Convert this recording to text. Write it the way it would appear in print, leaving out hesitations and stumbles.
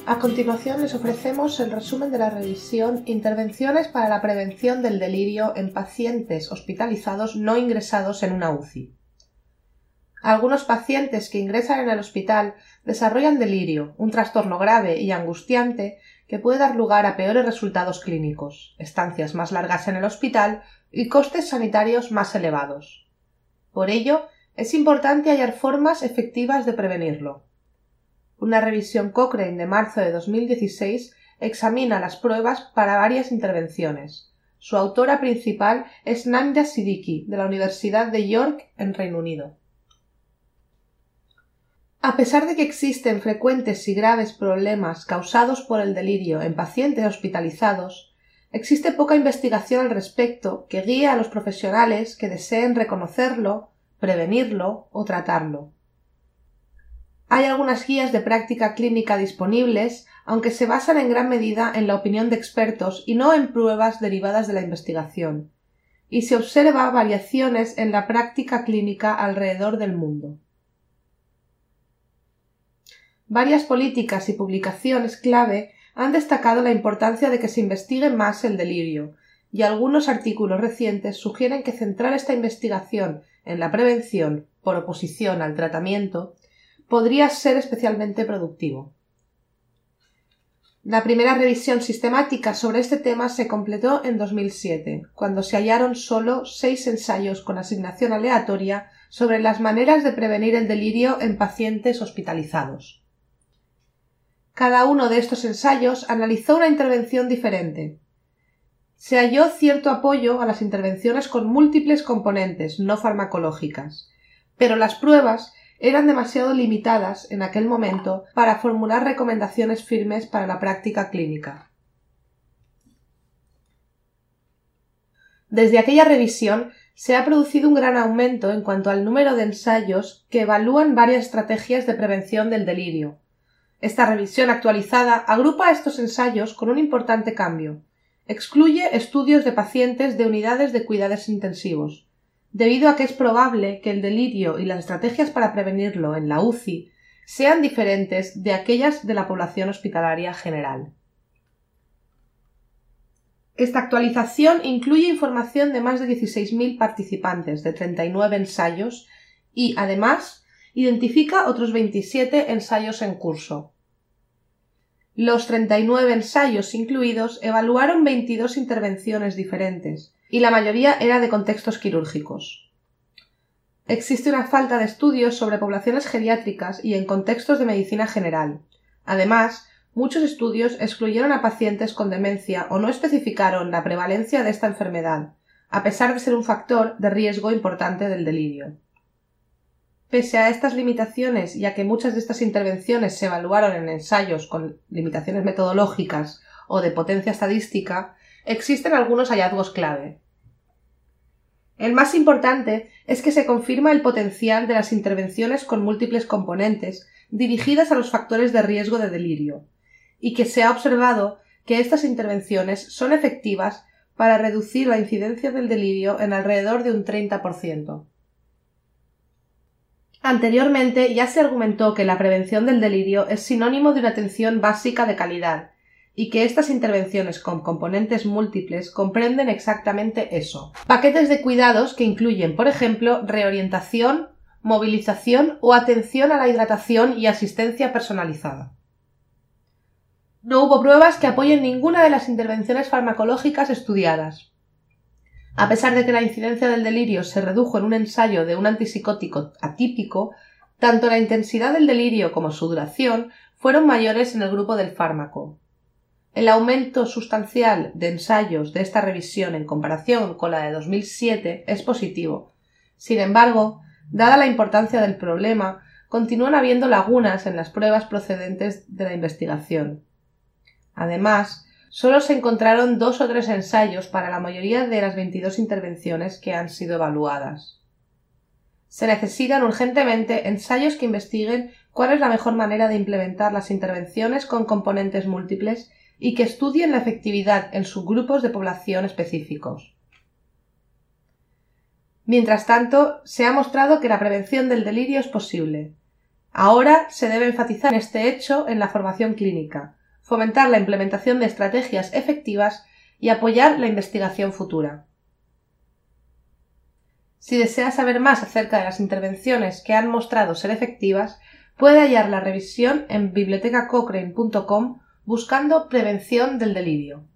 A continuación les ofrecemos el resumen de la revisión Intervenciones para la prevención del delirio en pacientes hospitalizados no ingresados en una UCI. Algunos pacientes que ingresan en el hospital desarrollan delirio, un trastorno grave y angustiante que puede dar lugar a peores resultados clínicos, estancias más largas en el hospital y costes sanitarios más elevados. Por ello, es importante hallar formas efectivas de prevenirlo. Una revisión Cochrane de marzo de 2016 examina las pruebas para varias intervenciones. Su autora principal es Namda Siddiqui, de la Universidad de York, en Reino Unido. A pesar de que existen frecuentes y graves problemas causados por el delirio en pacientes hospitalizados, existe poca investigación al respecto que guíe a los profesionales que deseen reconocerlo, prevenirlo o tratarlo. Hay algunas guías de práctica clínica disponibles, aunque se basan en gran medida en la opinión de expertos y no en pruebas derivadas de la investigación, y se observa variaciones en la práctica clínica alrededor del mundo. Varias políticas y publicaciones clave han destacado la importancia de que se investigue más el delirio, y algunos artículos recientes sugieren que centrar esta investigación en la prevención, por oposición al tratamiento, podría ser especialmente productivo. La primera revisión sistemática sobre este tema se completó en 2007, cuando se hallaron solo 6 ensayos con asignación aleatoria sobre las maneras de prevenir el delirio en pacientes hospitalizados. Cada uno de estos ensayos analizó una intervención diferente. Se halló cierto apoyo a las intervenciones con múltiples componentes no farmacológicas, pero las pruebas eran demasiado limitadas en aquel momento para formular recomendaciones firmes para la práctica clínica. Desde aquella revisión se ha producido un gran aumento en cuanto al número de ensayos que evalúan varias estrategias de prevención del delirio. Esta revisión actualizada agrupa estos ensayos con un importante cambio. Excluye estudios de pacientes de unidades de cuidados intensivos, debido a que es probable que el delirio y las estrategias para prevenirlo en la UCI sean diferentes de aquellas de la población hospitalaria general. Esta actualización incluye información de más de 16.000 participantes de 39 ensayos y, además, identifica otros 27 ensayos en curso. Los 39 ensayos incluidos evaluaron 22 intervenciones diferentes, y la mayoría era de contextos quirúrgicos. Existe una falta de estudios sobre poblaciones geriátricas y en contextos de medicina general. Además, muchos estudios excluyeron a pacientes con demencia o no especificaron la prevalencia de esta enfermedad, a pesar de ser un factor de riesgo importante del delirio. Pese a estas limitaciones y a que muchas de estas intervenciones se evaluaron en ensayos con limitaciones metodológicas o de potencia estadística, existen algunos hallazgos clave. El más importante es que se confirma el potencial de las intervenciones con múltiples componentes dirigidas a los factores de riesgo de delirio, y que se ha observado que estas intervenciones son efectivas para reducir la incidencia del delirio en alrededor de un 30%. Anteriormente ya se argumentó que la prevención del delirio es sinónimo de una atención básica de calidad y que estas intervenciones con componentes múltiples comprenden exactamente eso. Paquetes de cuidados que incluyen, por ejemplo, reorientación, movilización o atención a la hidratación y asistencia personalizada. No hubo pruebas que apoyen ninguna de las intervenciones farmacológicas estudiadas. A pesar de que la incidencia del delirio se redujo en un ensayo de un antipsicótico atípico, tanto la intensidad del delirio como su duración fueron mayores en el grupo del fármaco. El aumento sustancial de ensayos de esta revisión en comparación con la de 2007 es positivo. Sin embargo, dada la importancia del problema, continúan habiendo lagunas en las pruebas procedentes de la investigación. Además, solo se encontraron 2 o 3 ensayos para la mayoría de las 22 intervenciones que han sido evaluadas. Se necesitan urgentemente ensayos que investiguen cuál es la mejor manera de implementar las intervenciones con componentes múltiples y que estudien la efectividad en subgrupos de población específicos. Mientras tanto, se ha mostrado que la prevención del delirio es posible. Ahora se debe enfatizar este hecho en la formación clínica, fomentar la implementación de estrategias efectivas y apoyar la investigación futura. Si desea saber más acerca de las intervenciones que han mostrado ser efectivas, puede hallar la revisión en bibliotecacochrane.com buscando prevención del delirio.